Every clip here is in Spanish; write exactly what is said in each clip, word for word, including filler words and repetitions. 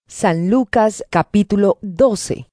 San Lucas capítulo doce.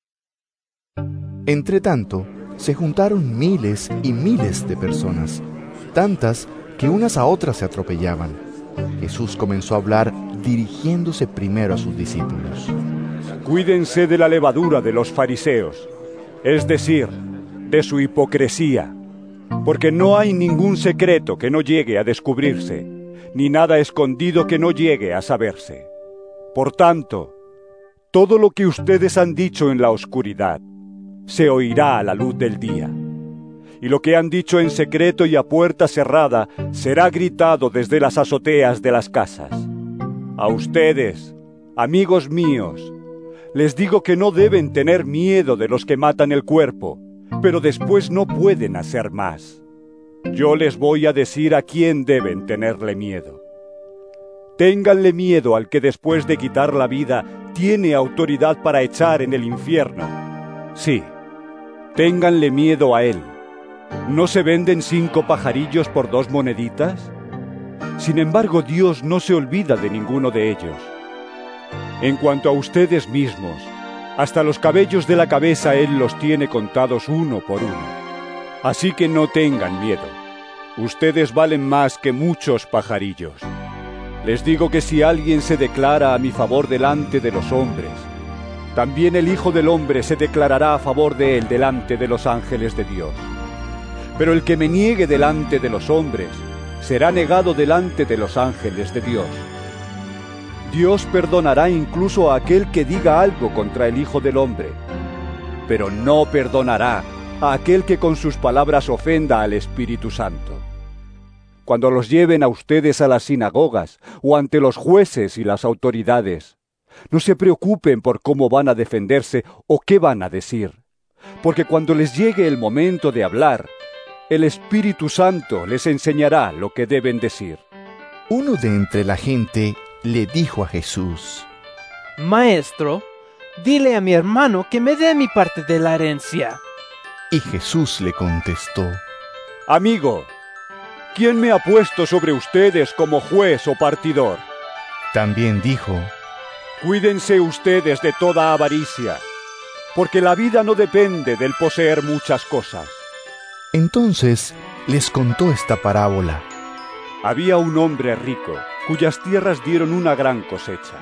Entretanto, se juntaron miles y miles de personas, tantas que unas a otras se atropellaban. Jesús comenzó a hablar dirigiéndose primero a sus discípulos. Cuídense de la levadura de los fariseos, es decir, de su hipocresía, porque no hay ningún secreto que no llegue a descubrirse, ni nada escondido que no llegue a saberse. Por tanto, todo lo que ustedes han dicho en la oscuridad se oirá a la luz del día. Y lo que han dicho en secreto y a puerta cerrada será gritado desde las azoteas de las casas. A ustedes, amigos míos, les digo que no deben tener miedo de los que matan el cuerpo, pero después no pueden hacer más. Yo les voy a decir a quién deben tenerle miedo. Ténganle miedo al que después de quitar la vida tiene autoridad para echar en el infierno. Sí, ténganle miedo a él. ¿No se venden cinco pajarillos por dos moneditas? Sin embargo, Dios no se olvida de ninguno de ellos. En cuanto a ustedes mismos, hasta los cabellos de la cabeza Él los tiene contados uno por uno. Así que no tengan miedo. Ustedes valen más que muchos pajarillos. Les digo que si alguien se declara a mi favor delante de los hombres, también el Hijo del Hombre se declarará a favor de él delante de los ángeles de Dios. Pero el que me niegue delante de los hombres, será negado delante de los ángeles de Dios. Dios perdonará incluso a aquel que diga algo contra el Hijo del Hombre, pero no perdonará a aquel que con sus palabras ofenda al Espíritu Santo. Cuando los lleven a ustedes a las sinagogas o ante los jueces y las autoridades, no se preocupen por cómo van a defenderse o qué van a decir, porque cuando les llegue el momento de hablar, el Espíritu Santo les enseñará lo que deben decir. Uno de entre la gente le dijo a Jesús: Maestro, dile a mi hermano que me dé mi parte de la herencia. Y Jesús le contestó: Amigo, ¿quién me ha puesto sobre ustedes como juez o partidor? También dijo: Cuídense ustedes de toda avaricia, porque la vida no depende del poseer muchas cosas. Entonces les contó esta parábola. Había un hombre rico, cuyas tierras dieron una gran cosecha.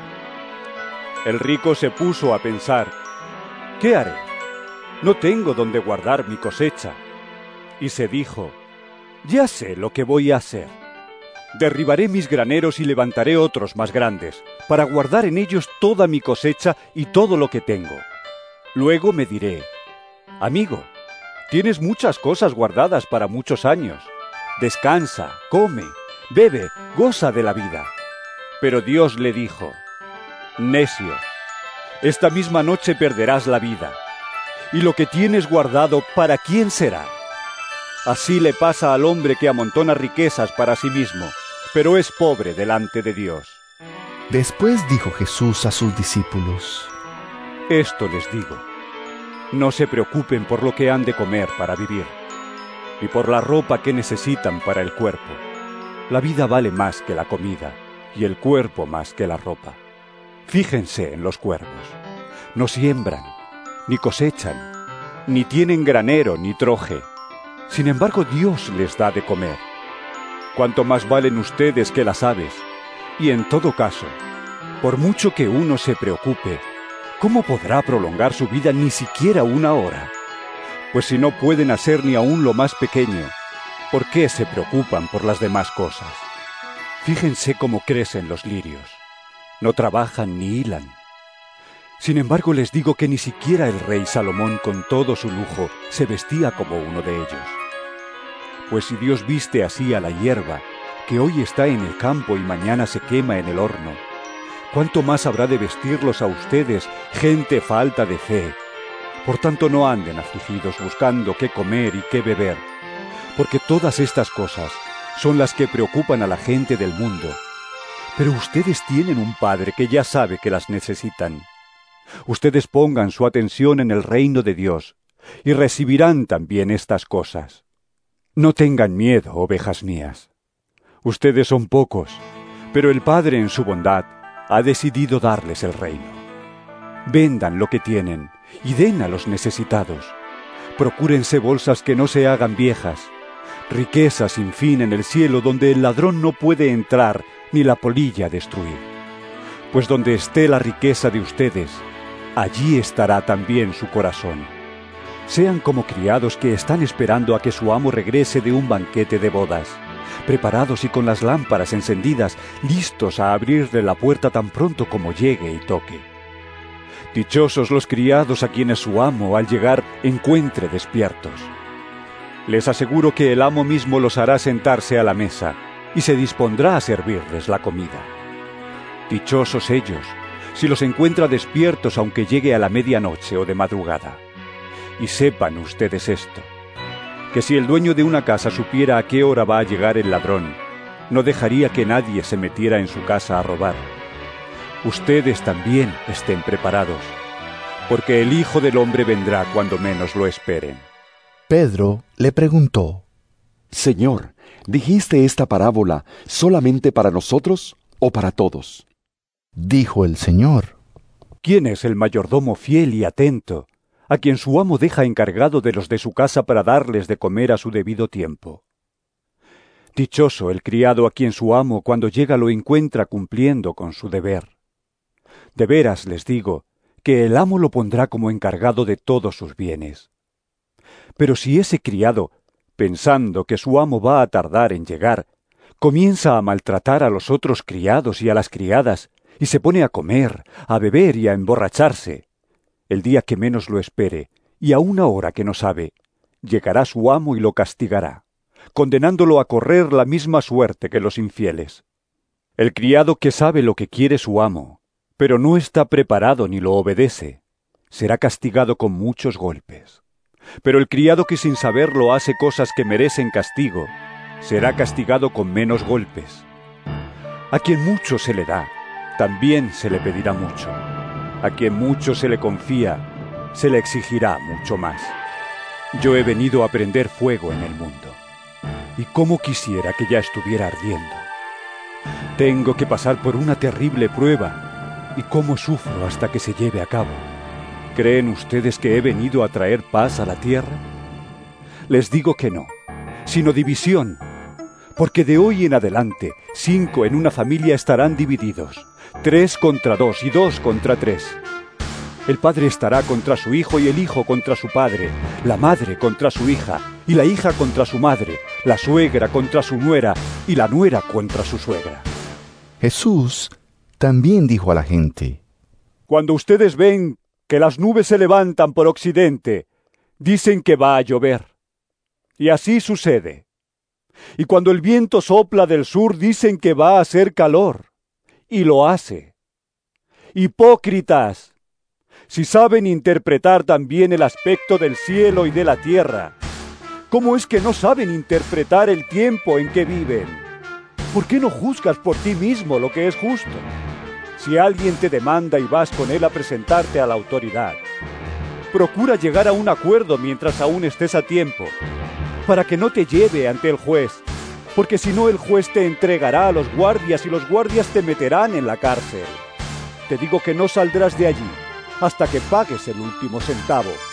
El rico se puso a pensar: ¿qué haré? No tengo donde guardar mi cosecha. Y se dijo: ya sé lo que voy a hacer. Derribaré mis graneros y levantaré otros más grandes, para guardar en ellos toda mi cosecha y todo lo que tengo. Luego me diré: amigo, tienes muchas cosas guardadas para muchos años. Descansa, come, bebe, goza de la vida. Pero Dios le dijo: necio, esta misma noche perderás la vida. Y lo que tienes guardado, ¿para quién será? Así le pasa al hombre que amontona riquezas para sí mismo, pero es pobre delante de Dios. Después dijo Jesús a sus discípulos: Esto les digo, no se preocupen por lo que han de comer para vivir, y por la ropa que necesitan para el cuerpo. La vida vale más que la comida, y el cuerpo más que la ropa. Fíjense en los cuervos, no siembran, ni cosechan, ni tienen granero ni troje. Sin embargo, Dios les da de comer. Cuánto más valen ustedes que las aves. Y en todo caso, por mucho que uno se preocupe, ¿cómo podrá prolongar su vida ni siquiera una hora? Pues si no pueden hacer ni aún lo más pequeño, ¿por qué se preocupan por las demás cosas? Fíjense cómo crecen los lirios. No trabajan ni hilan. Sin embargo, les digo que ni siquiera el rey Salomón, con todo su lujo, se vestía como uno de ellos. Pues si Dios viste así a la hierba, que hoy está en el campo y mañana se quema en el horno, ¿cuánto más habrá de vestirlos a ustedes, gente falta de fe? Por tanto, no anden afligidos buscando qué comer y qué beber, porque todas estas cosas son las que preocupan a la gente del mundo. Pero ustedes tienen un Padre que ya sabe que las necesitan. Ustedes pongan su atención en el reino de Dios y recibirán también estas cosas. No tengan miedo, ovejas mías. Ustedes son pocos, pero el Padre en su bondad ha decidido darles el reino. Vendan lo que tienen y den a los necesitados. Procúrense bolsas que no se hagan viejas, riqueza sin fin en el cielo donde el ladrón no puede entrar ni la polilla destruir. Pues donde esté la riqueza de ustedes, allí estará también su corazón. Sean como criados que están esperando a que su amo regrese de un banquete de bodas, preparados y con las lámparas encendidas, listos a abrirle la puerta tan pronto como llegue y toque. Dichosos los criados a quienes su amo, al llegar, encuentre despiertos. Les aseguro que el amo mismo los hará sentarse a la mesa y se dispondrá a servirles la comida. Dichosos ellos, si los encuentra despiertos aunque llegue a la medianoche o de madrugada. Y sepan ustedes esto, que si el dueño de una casa supiera a qué hora va a llegar el ladrón, no dejaría que nadie se metiera en su casa a robar. Ustedes también estén preparados, porque el Hijo del Hombre vendrá cuando menos lo esperen. Pedro le preguntó: Señor, ¿dijiste esta parábola solamente para nosotros o para todos? Dijo el Señor: ¿Quién es el mayordomo fiel y atento, a quien su amo deja encargado de los de su casa para darles de comer a su debido tiempo? Dichoso el criado a quien su amo cuando llega lo encuentra cumpliendo con su deber. De veras les digo, que el amo lo pondrá como encargado de todos sus bienes. Pero si ese criado, pensando que su amo va a tardar en llegar, comienza a maltratar a los otros criados y a las criadas, y se pone a comer, a beber y a emborracharse, el día que menos lo espere, y a una hora que no sabe, llegará su amo y lo castigará, condenándolo a correr la misma suerte que los infieles. El criado que sabe lo que quiere su amo, pero no está preparado ni lo obedece, será castigado con muchos golpes. Pero el criado que sin saberlo hace cosas que merecen castigo, será castigado con menos golpes. A quien mucho se le da, también se le pedirá mucho. A quien mucho se le confía, se le exigirá mucho más. Yo he venido a prender fuego en el mundo, y cómo quisiera que ya estuviera ardiendo. Tengo que pasar por una terrible prueba, y cómo sufro hasta que se lleve a cabo. ¿Creen ustedes que he venido a traer paz a la tierra? Les digo que no, sino división, porque de hoy en adelante cinco en una familia estarán divididos, tres contra dos y dos contra tres. El padre estará contra su hijo y el hijo contra su padre, la madre contra su hija y la hija contra su madre, la suegra contra su nuera y la nuera contra su suegra. Jesús también dijo a la gente: Cuando ustedes ven que las nubes se levantan por occidente, dicen que va a llover. Y así sucede. Y cuando el viento sopla del sur, dicen que va a hacer calor. Y lo hace. Hipócritas, si saben interpretar también el aspecto del cielo y de la tierra, ¿cómo es que no saben interpretar el tiempo en que viven? ¿Por qué no juzgas por ti mismo lo que es justo? Si alguien te demanda y vas con él a presentarte a la autoridad, procura llegar a un acuerdo mientras aún estés a tiempo, para que no te lleve ante el juez, porque si no el juez te entregará a los guardias y los guardias te meterán en la cárcel. Te digo que no saldrás de allí hasta que pagues el último centavo.